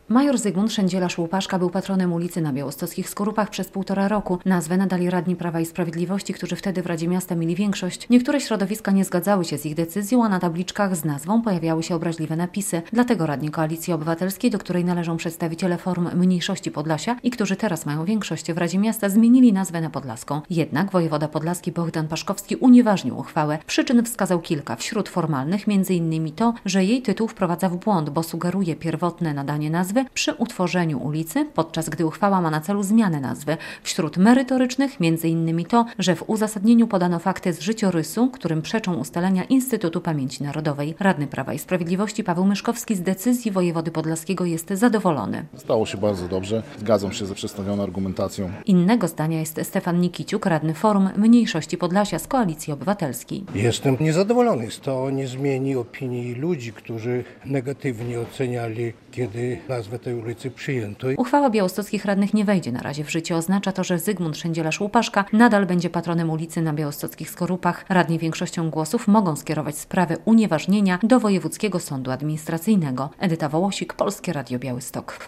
Major Zygmunt Szendzielarz-Łupaszka był patronem ulicy na białostockich Skorupach przez 1,5 roku. Nazwę nadali radni Prawa i Sprawiedliwości, którzy wtedy w Radzie Miasta mieli większość. Niektóre środowiska nie zgadzały się z ich decyzją, a na tabliczkach z nazwą pojawiały się obraźliwe napisy. Dlatego radni Koalicji Obywatelskiej, do której należą przedstawiciele form mniejszości Podlasia i którzy teraz mają większość w Radzie Miasta, zmienili nazwę na Podlaską. Jednak wojewoda podlaski Bohdan Paszkowski unieważnił uchwałę. Przyczyn wskazał kilka. Wśród formalnych m.in. to, że jej tytuł wprowadza w błąd, bo sugeruje pierwotne nadanie nazwy przy utworzeniu ulicy, podczas gdy uchwała ma na celu zmianę nazwy. Wśród merytorycznych m.in. to, że w uzasadnieniu podano fakty z życiorysu, którym przeczą ustalenia Instytutu Pamięci Narodowej. Radny Prawa i Sprawiedliwości Paweł Myszkowski z decyzji wojewody podlaskiego jest zadowolony. Stało się bardzo dobrze. Zgadzam się ze przedstawioną argumentacją. Innego zdania jest Stefan Nikiciuk, radny Forum Mniejszości Podlasia z Koalicji Obywatelskiej. Jestem niezadowolony. To nie zmieni opinii ludzi, którzy negatywnie oceniali, kiedy nazwę tej ulicy przyjęto. Uchwała białostockich radnych nie wejdzie na razie w życie. Oznacza to, że Zygmunt Szendzielarz-Łupaszka nadal będzie patronem ulicy na białostockich Skorupach. Radni większością głosów mogą skierować sprawę unieważnienia do Wojewódzkiego Sądu Administracyjnego. Edyta Wołosik, Polskie Radio Białystok.